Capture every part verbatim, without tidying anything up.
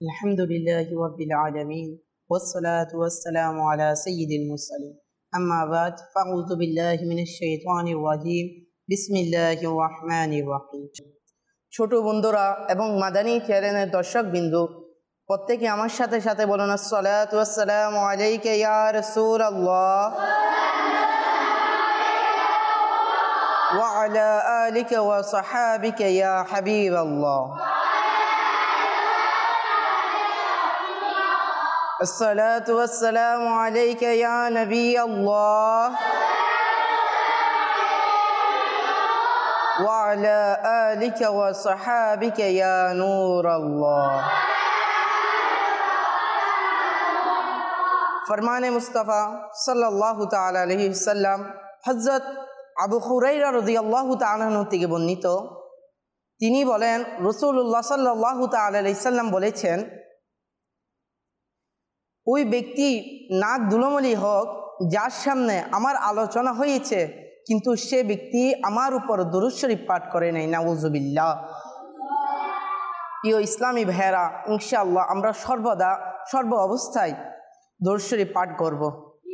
Alhamdulillahi Rabbil Alameen Wassalatu wassalamu ala Sayyidil Mursalin Amma ba'd Fa'udhu billahi minash shaitanir rajim Bismillahir Rahmanir Rahim ছোট বন্ধুরা এবং মাদানী চ্যানেলের দর্শকবৃন্দ প্রত্যেকে আমার সাথে সাথে বলুন আসসালাতু ওয়াসসালামু আলাইকা ইয়া রাসূলুল্লাহ ওয়া আলা আলিকা ওয়া সাহাবিকা ইয়া হাবিবাল্লাহ আসসালাতু ওয়াসসালামু আলাইকা ইয়া নবিয়াল্লাহ ওয়া আলা আলিকা ওয়া সাহাবিকা ইয়া নূরাল্লাহ। ফরমানে মুস্তাফা সাল্লাল্লাহু তাআলা আলাইহি ওয়াসাল্লাম হযরত আবু হুরায়রা রাদিয়াল্লাহু তাআলা আনহু থেকে বর্ণিত, তিনি বলেন রাসূলুল্লাহ সাল্লাল্লাহু তাআলা আলাইহি ওয়াসাল্লাম বলেছেন, ওই ব্যক্তি নাক ধুলোমলি হোক যার সামনে আমার আলোচনা হয়েছে কিন্তু সে ব্যক্তি আমার উপর দুরূদ শরীফ পাঠ করে নাই, নাউযুবিল্লাহ। প্রিয় ইসলামী ভাইয়েরা, ইনশাআল্লাহ আমরা সর্বদা সর্ব অবস্থায় দুরূদ শরীফ পাঠ করব।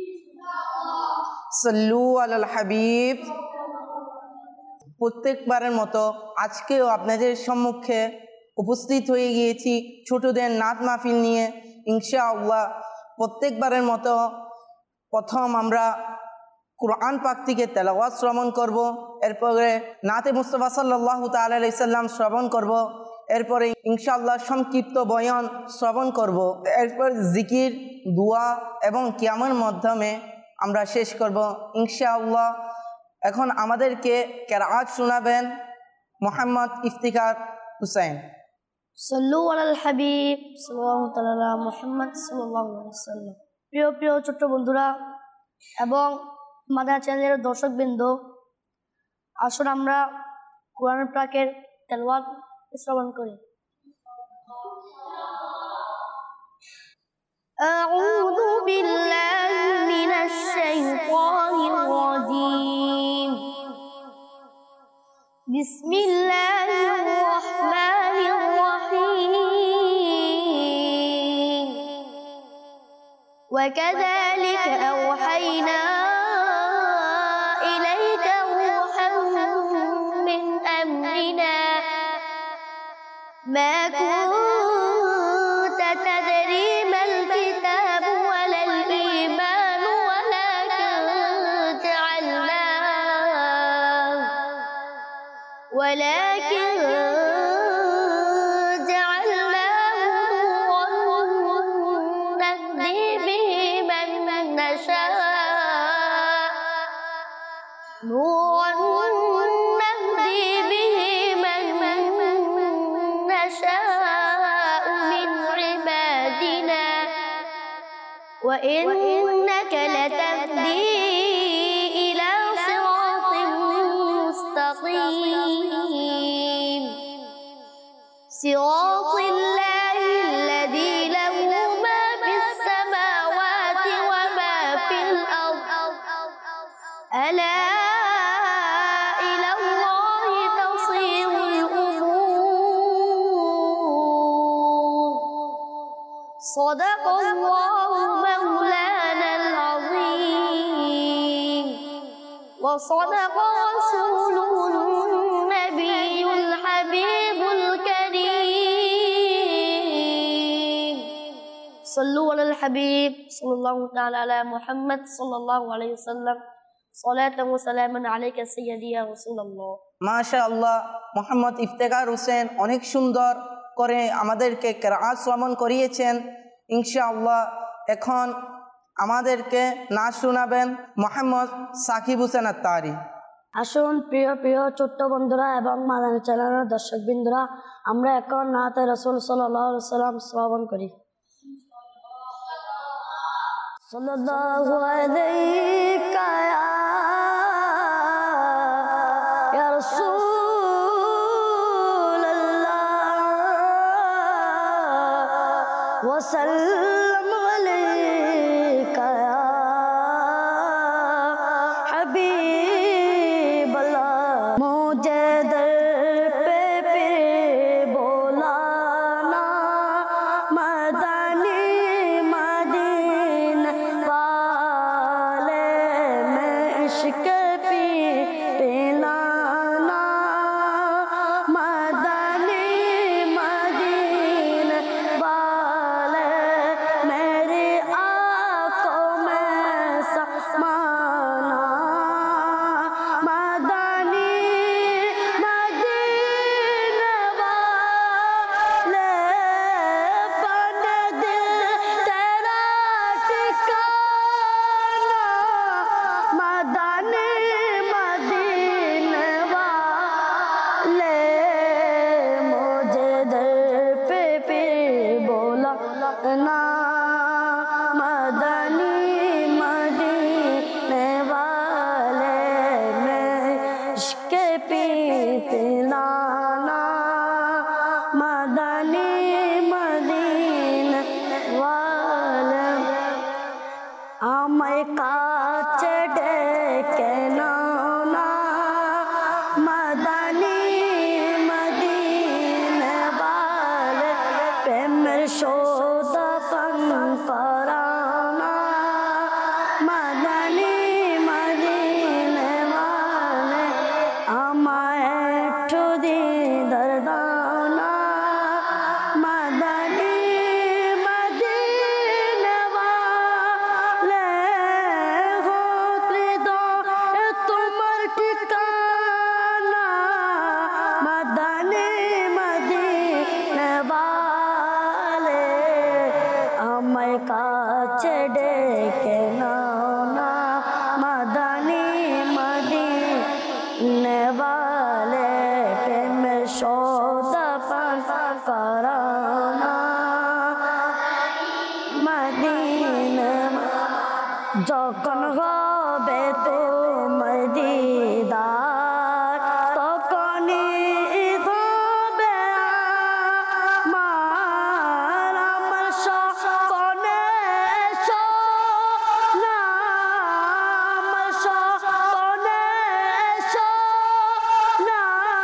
সাল্লু আলাল হাবিব। প্রত্যেকবারের মতো আজকেও আপনাদের সম্মুখে উপস্থিত হয়ে গিয়েছি ছোটদের নাত মাহফিল নিয়ে। ইনশাআল্লাহ প্রত্যেকবারের মতো প্রথম আমরা কুরআন পাক থেকে তেলাওয়াত শ্রবণ করব, এরপরে নাতে মুস্তাফা সাল্লাল্লাহু তাআলা আলাইহি সাল্লাম শ্রবণ করব, এরপরে ইনশাআল্লাহ সংক্ষিপ্ত বয়ান শ্রবণ করব, এরপর জিকির, দোয়া এবং কিয়ামের মাধ্যমে আমরা শেষ করব ইনশাআল্লাহ। এখন আমাদেরকে কিরাআত শোনাবেন মোহাম্মদ ইফতিখার হুসাইন। সাল্লু আলাল হাবিব সাল্লাল্লাহু তাআলা মুহাম্মদ সাল্লাল্লাহু আলাইহি ওয়াসাল্লাম। প্রিয় প্রিয় ছোট্ট বন্ধুরা এবং মাদানী চ্যানেলের দর্শকবৃন্দ, আসুন আমরা কোরআন পাকের তেলাওয়াত শ্রবণ করি। আউযু বিল্লাহি মিনাশ শাইতানির রাজীম। বিসমিল্লাহির রাহমানির রাহিম। ওয়া কাযালিকা আওহাইনা ইলাইকা রূহান মিন আমরিনা মা কুনতা তাদরি মাল কিতাবু ওয়ালাল ঈমানু ওয়ালাকিন জাআলনাহু ওয়ালাকিন وإنك لتهدي إلى صراط مستقيم صراط الله الذي له ما في السماوات وما في الأرض ألا إلى الله تصير الأمور صدق الله مولانا العظيم وصدق رسوله النبي الحبيب الكريم صلوا على الحبيب صلى الله تعالى على محمد صلى الله عليه وسلم صلاة وسلاما عليك سيدي يا رسول الله। মাশাআল্লাহ, মোহাম্মদ ইফতেখার হোসেন অনেক সুন্দর করে আমাদেরকে কিরাআত শ্রবণ করিয়েছেন। ইনশাআল্লাহ এখন আমাদেরকে নাচ শোনাবেন মোহাম্মদ সাকিব হোসেন আত্তারি। আসুন প্রিয় প্রিয় ছোট্ট বন্ধুরা এবং মাদানী চ্যানেলের দর্শকবৃন্দরা, আমরা এখন নাতে রাসূল সাল্লাল্লাহু আলাইহি ওয়াসাল্লাম শ্রবণ করি। সাল্লাল্লাহু আলাইকা ইয়া রাসূলুল্লাহ ওয়া সাল্লাম আলাইকা ইয়া হাবিবাল্লাহ। মুঝে দর पे फिर बोला ना مدنی مدینے والے میں عشق پی پلانا مدنی مدینے والے میری آنکھوں میں سمانا مدنی مدینے والے بن دل تیرا ٹھکانا مدنی مدینے والے مجھے در پہ پھر بولانا مدنی مدینے والے میں عشق پی پلانا مدنی مدینے والے آمے کاچ ڈیکے نانا مدنی مدینے والے پہ میرے شودا پن پرانا مدنی مدینے والے آمائے ٹھودی دردانا مدنی مدینے والے ہوتری دو تمہر ٹھکانا مدنی مدینے والے ہمیں کاچ ڈیکے نانا مدنی مدینے والے پہ میں شودا پن کرانا مدینے যখন হবে তোমার দিদার তখনই হবে আমার আমার স্বপ্নে সোনা আমার স্বপ্নে সোনা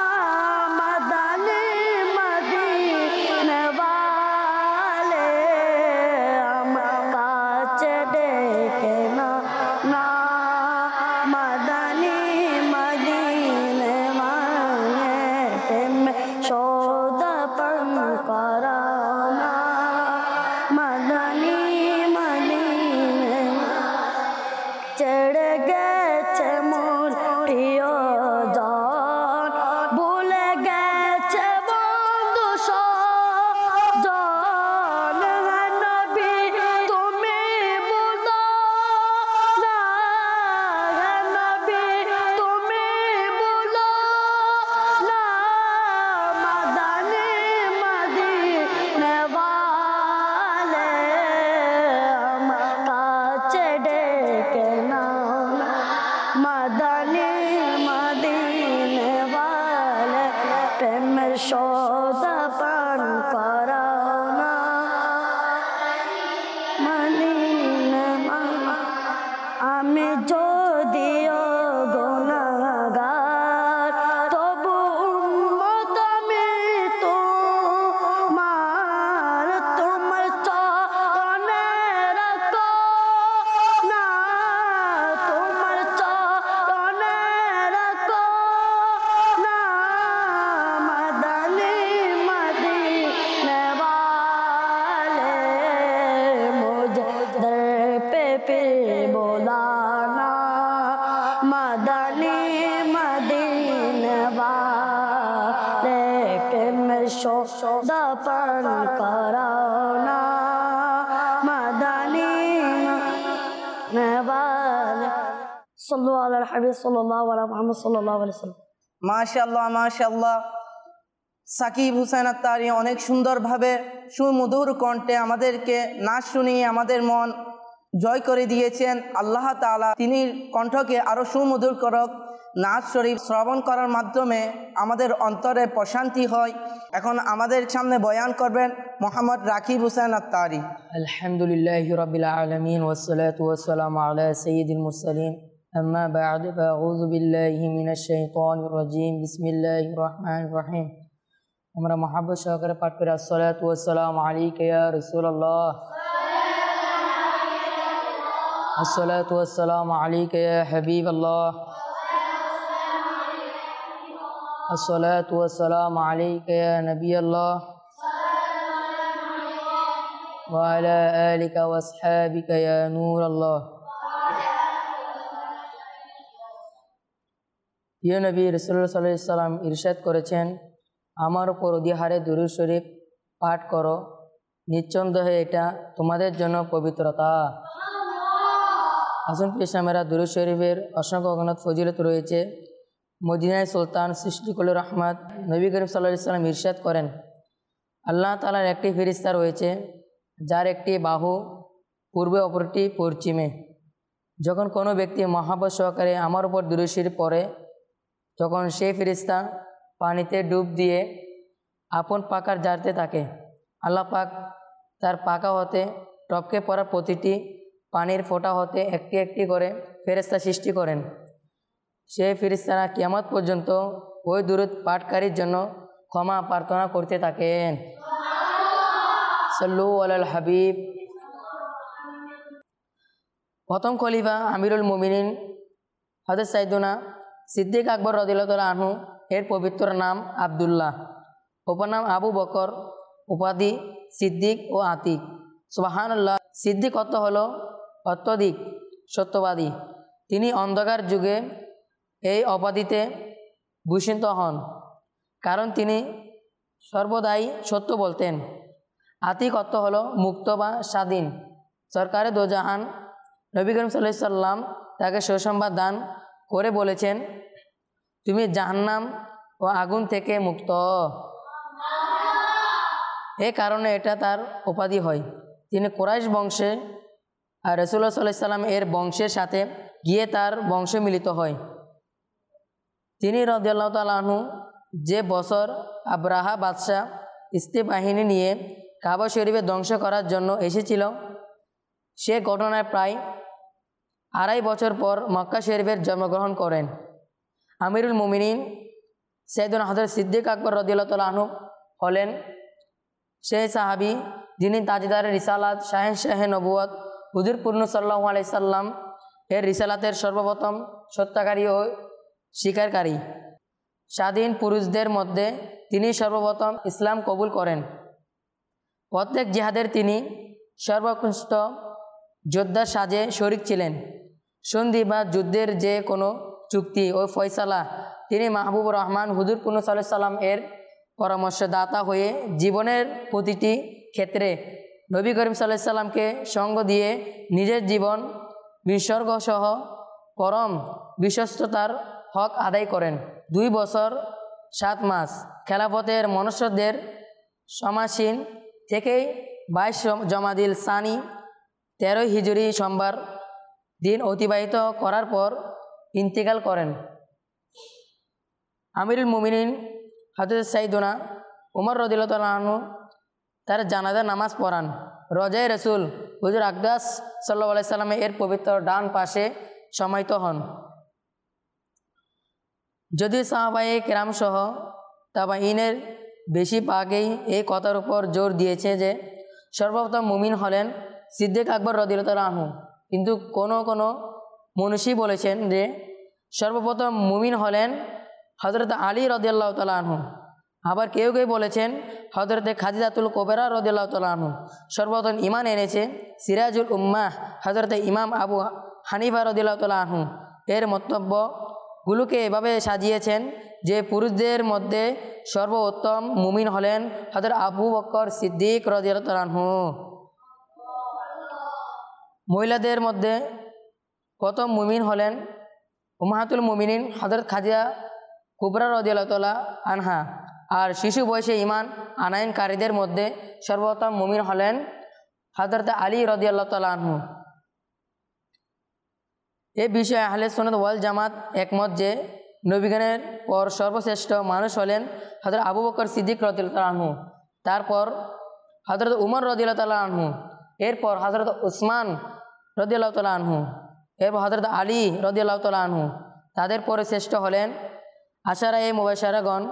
মদনী মদিনে वाले আমার কাছে ডেকে না না মদনী মদিনে वाले প্রেম সৌদা পন করানা মদনী মদিনে চড় গেছে মোর প্রিয়জন ভুলে গেছে বন্ধু সজন হে নবী তুমি বলো না হে নবী তুমি বলো না মদনী মদিনে वाले আমার কাছে ডেকে নাও না মদনী মদিনে वाले প্রেমের সৌদা পান করাও না মদিনে আমি যদিও গুনাহগার তবু উম্মত আমি তোমার তোমার চরণে রাখো না তোমার চরণে রাখো না মদনী মদিনে वाले मुझे दर पे फिर बुलाना मदनी मदीने वाले पे मैं शोदा पन कराना मदनी मदीने वाले सल्लु अला हबीब सल्लल्लाहु अलैहि मुहम्मद सल्लल्लाहु अलैहि वसल्लम মাশাআল্লাহ মাশাআল্লাহ সাকিব হুসাইন আত্তারি অনেক সুন্দরভাবে সুমধুর কণ্ঠে আমাদেরকে নাচ শুনিয়ে আমাদের মন জয় করে দিয়েছেন। আল্লাহ তাআলা তিনি কণ্ঠকে আরও সুমধুর করক। নাচ শরীফ শ্রবণ করার মাধ্যমে আমাদের অন্তরে প্রশান্তি হয়। এখন আমাদের সামনে বয়ান করবেন মোহাম্মদ রাকিব হুসাইন আত্তারি। আলহামদুলিল্লাহি রাব্বিল আলামিন ওয়াসসালাতু ওয়াসসালামু আলা সাইয়্যিদিল মুরসালিন আম্মা বা'দ ফাআউযু বিল্লাহি মিনাশ শাইতানির রাজীম বিসমিল্লাহির রহমানির রহিম আমরা মহাব্বত সহকারে পাঠ করি আসসালাতু ওয়াসসালামু আলাইকা ইয়া রাসূলুল্লাহ, আসসালাতু ওয়াসসালামু আলাইকা ইয়া হাবিবাল্লাহ, আসসালাতু ওয়াসসালামু আলাইকা ইয়া নবিয়াল্লাহ ওয়া আলা আলিকা ওয়া আসহাবিকা ইয়া নূরাল্লাহ। ইয়া নবী রাসূলুল্লাহ সাল্লাল্লাহু আলাইহি ওয়াসাল্লাম ইরশাদ করেছেন, আমার উপর অধিহারে দুরূদ শরীফ পাঠ করো, নিঃসন্দেহে এটা তোমাদের জন্য পবিত্রতা। আসুন পেশামেরা দুরূদ শরীফের অসংখ্য অগণিত ফজিলত রয়েছে। মদিনায় সুলতান সৃষ্টিকুল রহমত নবী করিম সাল্লাল্লাহু আলাইহি ওয়াসাল্লাম ইরশাদ করেন, আল্লাহ তাআলার একটি ফেরেশতা রয়েছে যার একটি বাহু পূর্বে অপরটি পশ্চিমে। যখন কোনো ব্যক্তি মহাব্বত সহকারে আমার উপর দুরূদ শরীফ পড়ে, তখন সেই ফেরেশতা পানিতে ডুব দিয়ে আপন পাকার ঝাড়তে থাকে। আল্লাহ পাক তার পাকা হতে টপকে পড়া প্রতিটি পানির ফোঁটা হতে একটি একটি করে ফেরেশতা সৃষ্টি করেন। সেই ফেরেশতারা কিয়ামত পর্যন্ত ওই দুরূদ পাঠকারীর জন্য ক্ষমা প্রার্থনা করতে থাকেন। সাল্লু আলাল হাবিব। প্রথম খলিফা আমিরুল মুমিনিন হযরত সাইয়্যিদুনা সিদ্দিক আকবর রাদিয়াল্লাহু তাআলা আনহু এর পবিত্র নাম আব্দুল্লাহ, উপনাম আবু বকর, উপাধি সিদ্দিক ও আতিক। সুবহানাল্লাহ। সিদ্দিক অর্থ হলো অত্যধিক সত্যবাদী। তিনি অন্ধকার যুগে এই উপাধিতে ভূষিত হন, কারণ তিনি সর্বদাই সত্য বলতেন। আতিক অর্থ হলো মুক্ত বা স্বাধীন। সরকারে দোজাহান নবী করিম সাল্লাল্লাহু আলাইহি সাল্লাম তাকে সুসংবাদ দান করে বলেছেন, তুমি জাহান্নাম ও আগুন থেকে মুক্ত। এ কারণে এটা তার উপাধি হয়। তিনি কুরাইশ বংশে আর রাসূলুল্লাহ সাল্লাল্লাহু আলাইহি সাল্লাম এর বংশের সাথে গিয়ে তার বংশ মিলিত হয়। তিনি রাদিয়াল্লাহু তাআলা আনহু যে বছর আব্রাহা বাদশাহ ইস্তি বাহিনী নিয়ে কাবা শরীফে ধ্বংস করার জন্য এসেছিল, সে ঘটনায় প্রায় আড়াই বছর পর মক্কা শরীফের জন্মগ্রহণ করেন। আমিরুল মুমিনিন সাইয়্যিদুনা হযরত সিদ্দিক আকবর রাদিয়াল্লাহু তাআলা আনহু হলেন সেই সাহাবী যিনি তাজদারে রিসালাত, শাহেনশাহে নবুয়ত, হুজুর পূর্ণ সাল্লাল্লাহু আলাইহি সাল্লাম এর রিসালাতের সর্বপ্রথম সত্যাকারী ও স্বীকারকারী। স্বাধীন পুরুষদের মধ্যে তিনি সর্বপ্রথম ইসলাম কবুল করেন। প্রত্যেক জিহাদের তিনি সর্বোৎকৃষ্ট যোদ্ধার সাজে শরিক ছিলেন। সন্ধি বা যুদ্ধের যে কোনো চুক্তি ও ফয়সালা তিনি মাহবুবুর রহমান হুজুর পূর্ণ সাল্লাল্লাহু আলাইহি সাল্লাম এর পরামর্শদাতা হয়ে জীবনের প্রতিটি ক্ষেত্রে নবী করিম সাল্লাল্লাহু আলাইহি সাল্লামকে সঙ্গ দিয়ে নিজের জীবন বিসর্গসহ পরম বিশ্বস্ততার হক আদায় করেন। দুই বছর সাত মাস খেলাফতের মনুষ্যদের সমাসীন থেকেই বাইশ জমাদিল সানি তেরোই হিজরি সোমবার দিন অতিবাহিত করার পর ইন্তেকাল করেন। আমিরুল মুমিনিন হযরত সাইয়্যিদুনা উমর রাদিয়াল্লাহু তাআলা আনহু তার জানাজা নামাজ পড়ান। রজায়ে রাসূল হুজুর আকদাস সাল্লাল্লাহু আলাইহি সাল্লাম এর পবিত্র ডান পাশে সমাহিত হন। যদি সাহাবায়ে কেরাম সহ তাবাঈনের বেশিরভাগই এই কথার উপর জোর দিয়েছে যে সর্বপ্রথম মুমিন হলেন সিদ্দিক আকবর রাদিয়াল্লাহু তাআলা আনহু, কিন্তু কোনো কোনো মনীষী বলেছেন যে সর্বপ্রথম মুমিন হলেন হযরত আলী রাদিয়াল্লাহু তাআলা আনহু। আবার কেউ কেউ বলেছেন হযরতে খাদিজাতুল কুবরা রাদিয়াল্লাহু তাআলা আনহু। সর্বপ্রথম ঈমান এনেছে সিরাজুল উম্মাহ হযরতে ইমাম আবু হানিফা রাদিয়াল্লাহু তাআলা আনহু। এর মন্তব্যগুলোকে এভাবে সাজিয়েছেন যে পুরুষদের মধ্যে সর্বোত্তম মুমিন হলেন হযরত আবু বকর সিদ্দিক রাদিয়াল্লাহু তাআলা আনহু। মহিলাদের মধ্যে প্রথম মুমিন হলেন উম্মাহাতুল মুমিনিন হযরত খাদিজা কুবরা রাদিয়াল্লাহু তাআলা আনহা। আর শিশু বয়সে ঈমান আনায়নকারীদের মধ্যে সর্বপ্রথম মুমিন হলেন হযরত আলী রাদিয়াল্লাহু তাআলা আনহু। এই বিষয়ে আহলে সুন্নাত ওয়াল জামাত একমত যে নবীগণের পর সর্বশ্রেষ্ঠ মানুষ হলেন হযরত আবু বকর সিদ্দিক রাদিয়াল্লাহু তাআলা আনহু, তারপর হযরত উমর রাদিয়াল্লাহু তাআলা আনহু, এরপর হযরত উসমান রাদিয়াল্লাহু তাআলা আনহু, এরপর হযরত আলী রাদিয়াল্লাহু তাআলা আনহু। তাদের পরে শ্রেষ্ঠ হলেন আশারা এ মুবাশশারাগণ।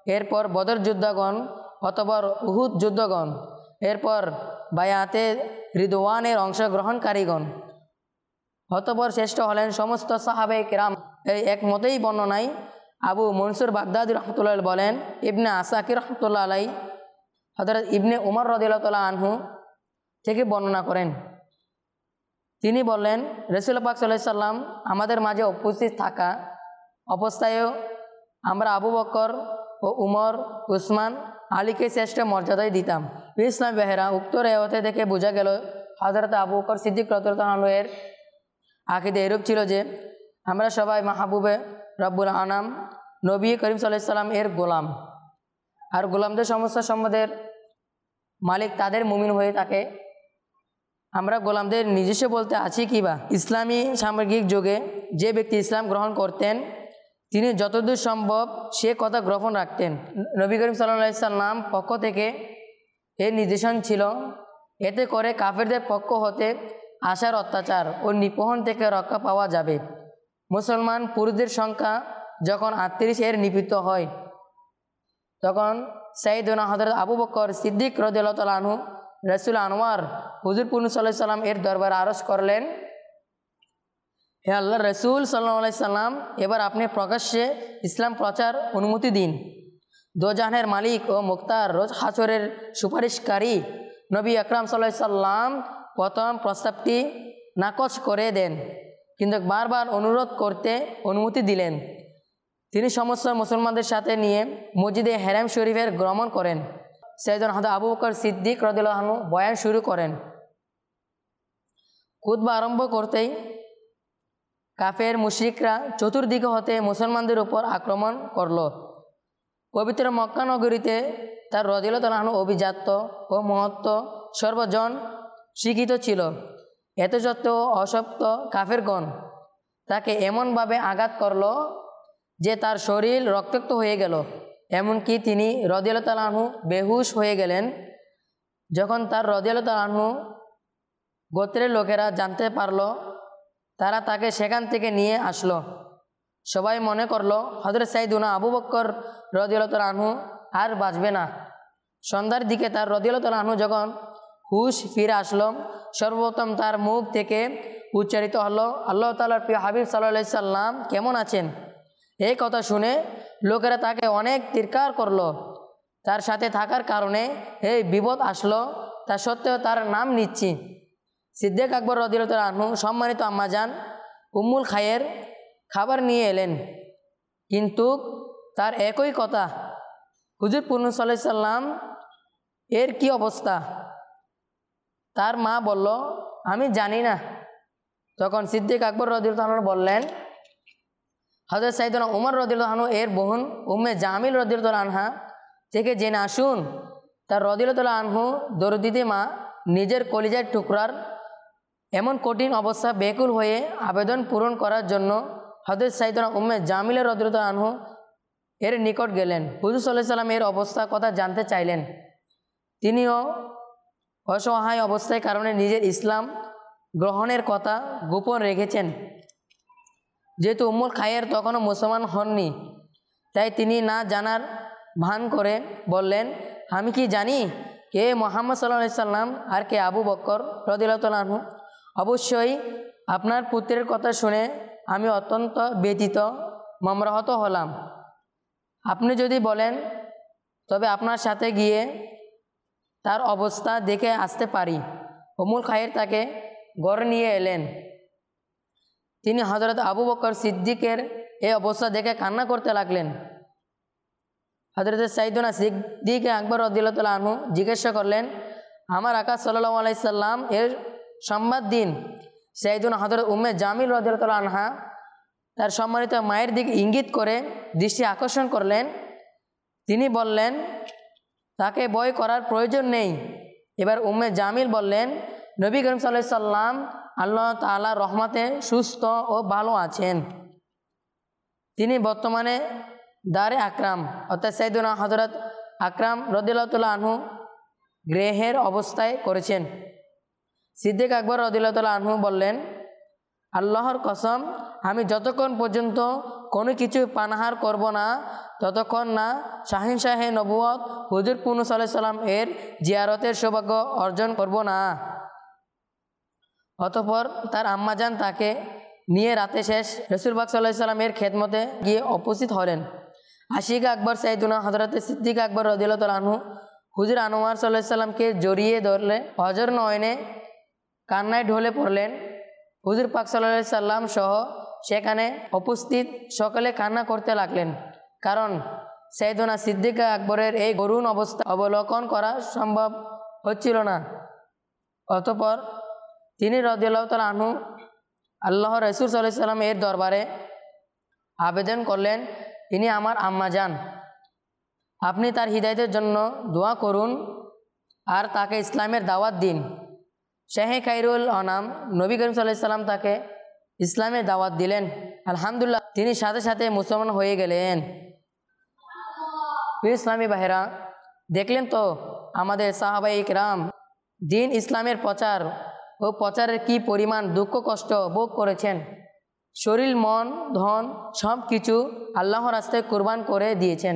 এরপর বদর যুদ্ধগণ অতঃপর উহুদ যুদ্ধগণ, এরপর বায়াতে রিদওয়ানের অংশগ্রহণকারীগণ, অতঃপর শ্রেষ্ঠ হলেন সমস্ত সাহাবে কিরাম। এই এক মতেই বর্ণনায় আবু মনসুর বাগদাদি রহমতুল্লাহ বলেন, ইবনে আসাকির রহমতুল্লাহ আলাই হযরত ইবনে উমর রাদিয়াল্লাহু তাআলা আনহু থেকে বর্ণনা করেন। তিনি বললেন, রাসূল পাক সাল্লাল্লাহু আলাইহি সাল্লাম আমাদের মাঝে উপস্থিত থাকা অবস্থায়ও আমরা আবু বকর ও উমর, উসমান, আলীকে শ্রেষ্ঠ মর্যাদায় দিতাম। ইসলাম বেহেরা উক্ত রেওয়াতে থেকে বোঝা গেল হযরত আবু বকর সিদ্দিক রাদিয়াল্লাহু আনহু এর আকীদা এরূপ ছিল যে আমরা সবাই মাহবুবে রব্বুল আনাম নবী করিম সাল্লাল্লাহু আলাইহি সাল্লাম এর গোলাম, আর গোলামদের সমস্ত সম্পদের মালিক তাদের মুমিন হয়ে থাকে। আমরা গোলামদের নিজস্ব বলতে আছি কি বা? ইসলামী সামগ্রিক যুগে যে ব্যক্তি ইসলাম গ্রহণ করতেন তিনি যতদূর সম্ভব সে কথা গ্রহণ রাখতেন। নবী করিম সাল্লাল্লাহু আলাইহি সাল্লাম পক্ষ থেকে এর নির্দেশন ছিল, এতে করে কাফেরদের পক্ষ হতে আসার অত্যাচার ও নিপীড়ন থেকে রক্ষা পাওয়া যাবে। মুসলমান পুরুষদের সংখ্যা যখন আটত্রিশ এর নিপীড়িত হয় তখন সাইয়েদনা হযরত আবু বকর সিদ্দিক রাদিয়াল্লাহু তাআলা আনহু রাসূল আনোয়ার হুজুর সাল্লাল্লাহু আলাইহি সাল্লাম এর দরবারে আরজ করলেন, হে আল্লাহর রাসূল সাল্লাল্লাহু আলাইহি সাল্লাম, এবার আপনি প্রকাশ্যে ইসলাম প্রচার অনুমতি দিন। দোজাহানের মালিক ও মুক্তার রোজ হাসরের সুপারিশকারী নবী আকরাম সাল্লাল্লাহু আলাইহি সাল্লাম প্রথম প্রস্তাবটি নাকচ করে দেন, কিন্তু বারবার অনুরোধ করতে অনুমতি দিলেন। তিনি সমস্ত মুসলমানদের সাথে নিয়ে মসজিদে হেরাম শরীফের ভ্রমণ করেন। সাইয়েদনা হযরত আবু বকর সিদ্দিক রাদিয়াল্লাহু আনহু বয়ান শুরু করেন। খুতবা আরম্ভ করতেই কাফের মুশরিকরা চতুর্দিকে হতে মুসলমানদের উপর আক্রমণ করল। পবিত্র মক্কা নগরীতে তার রাদিয়াল্লাহু তাআলা আনহু অভিজাত্য ও মহত্ব সর্বজন স্বীকৃত ছিল। এত সত্ত্বেও অসপ্ত কাফেরগণ তাকে এমনভাবে আঘাত করল যে তার শরীর রক্তাক্ত হয়ে গেল, এমনকি তিনি রাদিয়াল্লাহু তাআলা আনহু বেহুশ হয়ে গেলেন। যখন তার রাদিয়াল্লাহু তাআলা আনহু গোত্রের লোকেরা জানতে পারল, তারা তাকে সেখান থেকে নিয়ে আসলো। সবাই মনে করলো হযরত সাইয়েদনা আবু বকর রাদিয়াল্লাহু তাআলা আনহু আর বাঁচবে না। সন্ধ্যার দিকে তার রাদিয়াল্লাহু তাআলা আনহু যখন হুশ ফিরে আসলো, সর্বপ্রথম তার মুখ থেকে উচ্চারিত হলো, আল্লাহ তাআলার প্রিয় হাবিব সাল্লাল্লাহু আলাইহি সাল্লাম কেমন আছেন? এই কথা শুনে লোকেরা তাকে অনেক তিরস্কার করলো। তার সাথে থাকার কারণে এই বিপদ আসলো, তা সত্ত্বেও তার নাম নিচ্ছি। সিদ্দিক আকবর রাদিয়াল্লাহু তাআলা আনহু সম্মানিত আম্মাজান উম্মুল খায়ের খাবার নিয়ে এলেন, কিন্তু তার একই কথা, হুজুর সাল্লাল্লাহু আলাইহি সাল্লাম এর কি অবস্থা? তার মা বলল, আমি জানি না। তখন সিদ্দিক আকবর রাদিয়াল্লাহু আনহু বললেন, হযরত সাইয়েদনা উমর রাদিয়াল্লাহু আনহু এর বোন উম্মে জামিল রাদিয়াল্লাহু আনহা থেকে জেনে আসুন। তার রাদিয়াল্লাহু আনহু দরদিতে মা নিজের কলিজার টুকরার এমন কঠিন অবস্থা বেকুল হয়ে আবেদন পূরণ করার জন্য হযরত সাইয়েদনা উম্মে জামিল রাদিয়াল্লাহু আনহু এর নিকট গেলেন। হুজুর সাল্লাল্লাহু আলাইহি সাল্লাম এর অবস্থা কথা জানতে চাইলেন। তিনিও অসহায় অবস্থায় কারণে নিজের ইসলাম গ্রহণের কথা গোপন রেখেছেন। যেহেতু উম্মুল খায়ের তখনও মুসলমান হননি, তাই তিনি না জানার ভান করে বললেন, আমি কি জানি কে মুহাম্মদ সাল্লাল্লাহু আলাইহি সাল্লাম আর কে আবু বকর রাদিয়াল্লাহু তাআলা আনহু? অবশ্যই আপনার পুত্রের কথা শুনে আমি অত্যন্ত ব্যথিত মর্মাহত হলাম। আপনি যদি বলেন তবে আপনার সাথে গিয়ে তার অবস্থা দেখে আসতে পারি। উম্মুল খায়ের তাকে ঘরে নিয়ে এলেন। তিনি হযরত আবু বকর সিদ্দিকের এই অবস্থা দেখে কান্না করতে লাগলেন। হযরত সাইয়েদনা সিদ্দিক আকবর রাদিয়াল্লাহু তাআলা আনহু জিজ্ঞাসা করলেন, আমার আকা সাল্লাল্লাহু আলাইহি সাল্লাম এর সংবাদ দিন। সাইয়েদনা হযরত উম্মে জামিল রাদিয়াল্লাহু তাআলা আনহা তার সম্মানিত মায়ের দিকে ইঙ্গিত করে দৃষ্টি আকর্ষণ করলেন। তিনি বললেন, তাকে ভয় করার প্রয়োজন নেই। এবার উম্মে জামিল বললেন, নবী করিম সাল্লাল্লাহু আলাইহি সাল্লাম আল্লাহ তাআলার রহমতে সুস্থ ও ভালো আছেন। তিনি বর্তমানে দারে আকরাম অর্থাৎ সাইয়েদনা হযরত আকরাম রাদিয়াল্লাহু তাআলা আনহু গৃহের অবস্থায় করেছেন। সিদ্দিক আকবর রাদিয়াল্লাহু তাআলা আনহু বললেন, আল্লাহর কসম, আমি যতক্ষণ পর্যন্ত কোনো কিছু পানাহার করব না ততক্ষণ না শাহিনশাহে নবুয়ত হুজুর পুনু সাল্লাল্লাহু সাল্লাম এর জিয়ারতের সৌভাগ্য অর্জন করব না। অতঃপর তার আম্মাজান তাকে নিয়ে রাতে শেষ রসুল পাক সাল্লাল্লাহু আলাইহি সাল্লামের খেদমতে গিয়ে উপস্থিত হলেন। আশিক আকবর সাইদুনা হযরত সিদ্দিক আকবর রাদিয়াল্লাহু তাআলা আনহু হুজুর আনোয়ার সাল্লাল্লাহু আলাইহি সাল্লামকে জড়িয়ে ধরলে অজর নয়নে কান্নায় ঢলে পড়লেন। হুজুর পাক সাল্লাল্লাহু আলাইহি সাল্লাম সহ সেখানে উপস্থিত সকলে কান্না করতে লাগলেন, কারণ সাইদুনা সিদ্দিক আকবরের এই করুণ অবস্থা অবলোকন করা সম্ভব হচ্ছিল না। অতঃপর তিনি রাদিয়াল্লাহু তাআলা আনহু আল্লাহ রাসূল সাল্লাল্লাহু আলাইহি সাল্লাম এর দরবারে আবেদন করলেন, তিনি আমার আম্মা যান, আপনি তার হিদায়াতের জন্য দোয়া করুন আর তাকে ইসলামের দাওয়াত দিন। শাহে খায়রুল আনাম নবী করিম সাল্লাল্লাহু আলাইহি সাল্লাম তাকে ইসলামের দাওয়াত দিলেন। আলহামদুলিল্লাহ, তিনি সাথে সাথে মুসলমান হয়ে গেলেন। প্রিয় ইসলামী ভাইরা, দেখলেন তো আমাদের সাহাবায়ে ইকরাম দিন ইসলামের প্রচার ও প্রচারের কি পরিমাণ দুঃখ কষ্ট ভোগ করেছেন। শরীর, মন, ধন সব কিছু আল্লাহর রাস্তায় কুরবান করে দিয়েছেন।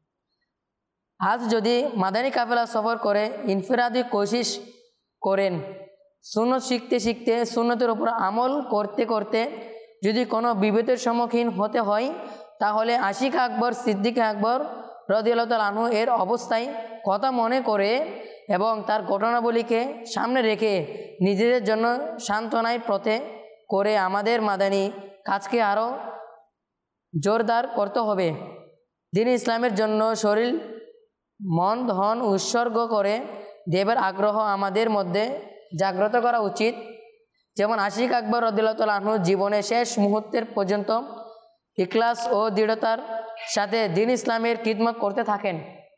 আজ যদি মাদানী কাফেলা সফর করে ইনফিরাদি কোশিশ করেন, সুন্নত শিখতে শিখতে সুন্নতের উপর আমল করতে করতে যদি কোনো বিপদের সম্মুখীন হতে হয়, তাহলে আশিক আকবর সিদ্দিক আকবর রাদিয়াল্লাহু তাআলা আনহু এর অবস্থায় কথা মনে করে এবং তার ঘটনাবলীকে সামনে রেখে নিজেদের জন্য সান্ত্বনায় পথে করে আমাদের মাদানী কাজকে আরও জোরদার করতে হবে। দিন ইসলামের জন্য শরীর, মন, ধন উৎসর্গ করে দেবের আগ্রহ আমাদের মধ্যে জাগ্রত করা উচিত। যেমন আশিক আকবর রাদিয়াল্লাহু তাআলা আনহু জীবনের শেষ মুহূর্তের পর্যন্ত ইখলাস ও দৃঢ়তার সাথে দিন ইসলামের খিদমত করতে থাকেন।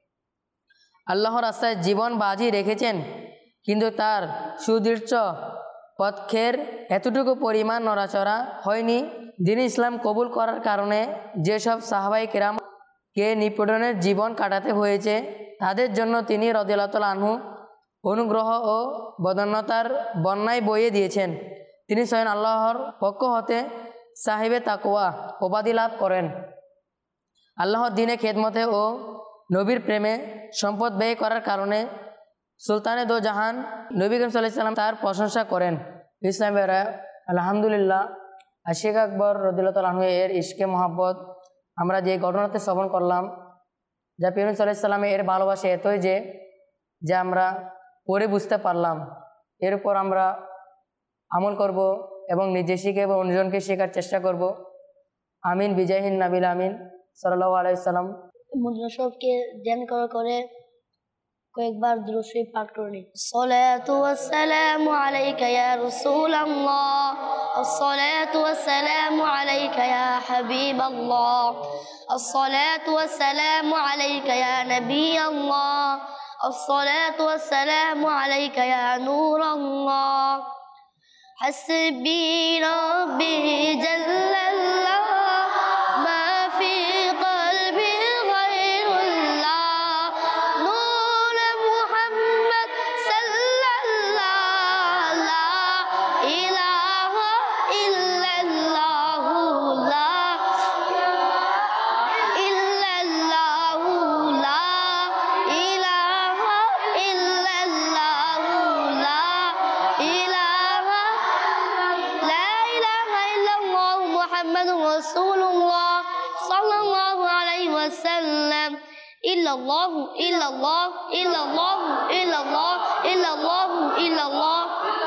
আল্লাহর রাস্তায় জীবন বাজি রেখেছেন, কিন্তু তার সুদৃঢ় পথের এতটুকু পরিমাণ নড়াচড়া হয়নি। দিন ইসলাম কবুল করার কারণে যেসব সাহাবায়ে কেরামকে নিপীড়নের জীবন কাটাতে হয়েছে, তাদের জন্য তিনি রাদিয়াল্লাহু তাআলা আনহু অনুগ্রহ ও বদান্যতার বন্যায় বইয়ে দিয়েছেন। তিনি স্বয়ং আল্লাহর পক্ষ হতে সাহিবে তাকওয়া উপাধি লাভ করেন। আল্লাহর দিনে খেদমতে ও নবীর প্রেমে সম্পদ ব্যয় করার কারণে সুলতানে দো জাহান নবী করিম সাল্লাল্লাহু আলাইহি সাল্লাম তার প্রশংসা করেন। ইসলামের আলহামদুলিল্লাহ, আশিক আকবর রাদিয়াল্লাহু তাআলা আনহু এর ইশকে মহব্বত আমরা যে ঘটনাতে শ্রবণ করলাম, যা প্রিয় নবী সাল্লাল্লাহু আলাইহি সাল্লাম এর ভালোবাসা এতই যে যে আমরা পড়ে বুঝতে পারলাম। এর উপর আমরা আমল করব এবং নিজে শিখে এবং অন্যজনকে শেখার চেষ্টা করব। আমিন বিজাহিন নাবিল আমিন সাল্লাল্লাহু আলাইহি সাল্লাম। মদিনা শরীফকে ধ্যান করে করে কয়েকবার দুরূদ শরীফ পাঠ করে নিই। সালাতু ওয়াসসালামু আলাইকা ইয়া রাসূলুল্লাহ, আসসালাতু ওয়াসসালামু আলাইকা ইয়া হাবিবাল্লাহ, আসসালাতু ওয়াসসালামু আলাইকা ইয়া নবিয়াল্লাহ, আসসালাতু ওয়াসসালামু আলাইকা ইয়া নূরাল্লাহ, হাসবি রাব্বি জাল্লাল্লাহ মা ফি কলবি গায়রুল্লাহ, নূর মুহাম্মদ সাল্লাল্লাহ, লা ইলাহা ইল্লাল্লাহ, লা ইল্লাল্লাহ, লা ইলাহা ইল্লাল্লাহ, লা ইলাহা লা ইলাহা ইল্লাল্লাহ মুহাম্মাদুর রাসূলুল্লাহ সাল্লাল্লাহু আলাইহি ওয়াসাল্লাম। ইল্লাল্লাহু ইল্লাল্লাহু ইল্লাল্লাহু ইল্লাল্লাহু ইল্লাল্লাহু ইল্লাল্লাহু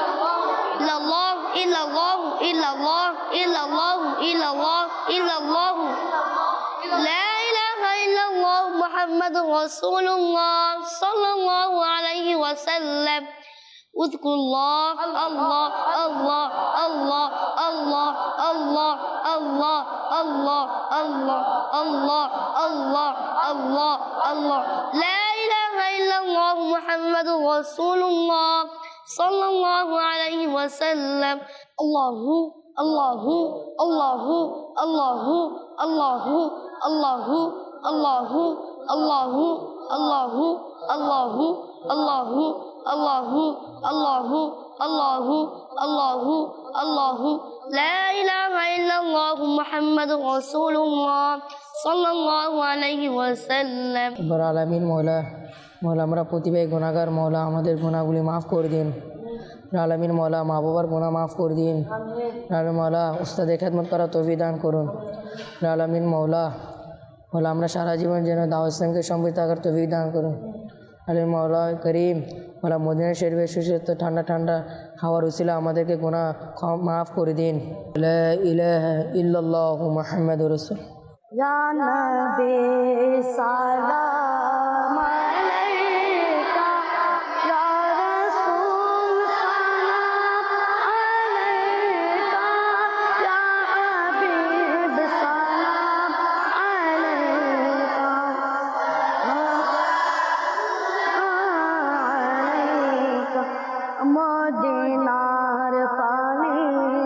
ইল্লাল্লাহু ইল্লাল্লাহু ইল্লাল্লাহু ইল্লাল্লাহু ইল্লাল্লাহু লা ইলাহা ইল্লাল্লাহ মুহাম্মাদুর রাসূলুল্লাহ সাল্লাল্লাহু আলাইহি ওয়াসাল্লাম। উযকুরুল্লাহ, আল্লাহ আল্লাহ আল্লাহ আল্লাহ আল্লাহ আল্লাহ আল্লাহ আল্লাহ আল্লাহ আল্লাহ আল্লাহ আল্লাহ লা ইলাহা ইল্লাল্লাহ মুহাম্মাদুর রাসূলুল্লাহ সাল্লাল্লাহু আলাইহি ওয়াসাল্লাম। আল্লাহু আল্লাহু আল্লাহু আল্লাহু আল্লাহু আল্লাহু আল্লাহু আল্লাহু আল্লাহু আল্লাহু আল্লাহু আল্লাহু আল্লাহু আল্লাহু আল্লাহু আল্লাহু لا الہ الا اللہ محمد رسول اللہ صلی اللہ علیہ وسلم۔ রব্বুল আলামিন মৌলা মৌলা আমরা প্রতিভাই গুনাহগার মৌলা আমাদের গুনাহগুলি মাফ করে দিন। রব্বুল আলামিন মৌলা মা বাবার গুনাহ মাফ করে দিন। রব্বুল আলামিন মৌলা উস্তাদের খেদমত করার তৌফিক দান করুন। রব্বুল আলামিন মৌলা মৌলা আমরা সারা জীবন যেন দাওয়াত ইসলামকে সমৃদ্ধ থাকার তৌফিক দান করুন। আলিম মৌলা করিম মৌলা মদিনা শরীফের সুস্থ ঠান্ডা ঠান্ডা হাওয়ার উসিলা আমাদেরকে গুনাহ মাফ করে দিন। লা ইলাহা ইল্লাল্লাহু মুহাম্মাদুর রাসূল। یا نبی سلام علیکہ، یا رسول سلام علیکہ، یا حبیب سلام علیکہ، علیکہ۔ مدینہ رفانی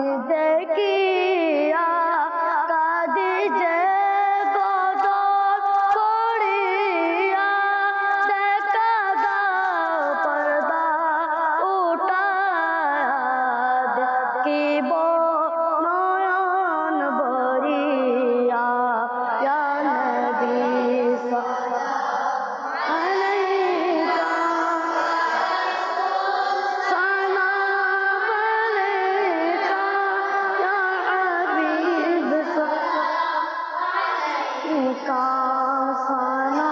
دیکھیا কাদিজে গদর করিয়া, দেখা দাও পর্দা উঠায়া, দেখিব নয়ন ভরিয়া। ইয়া নবী সাল্লাল্লাহু আলাইকা সালাম আলাইকা, ইয়া হাবিব کا سلام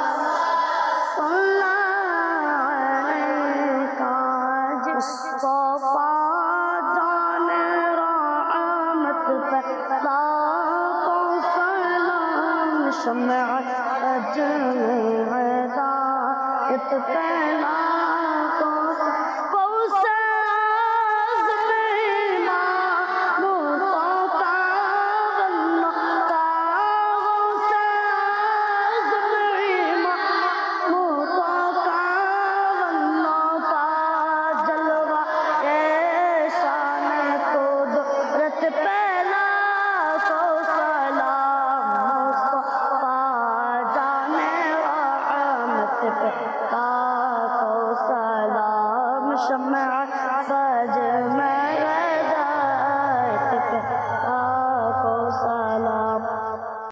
علیکہ، مصطفیٰ جان رحمت پہ لاکھوں سلام، شمع اجمع ہدایت پہ لاکھوں سلام، شمع بجم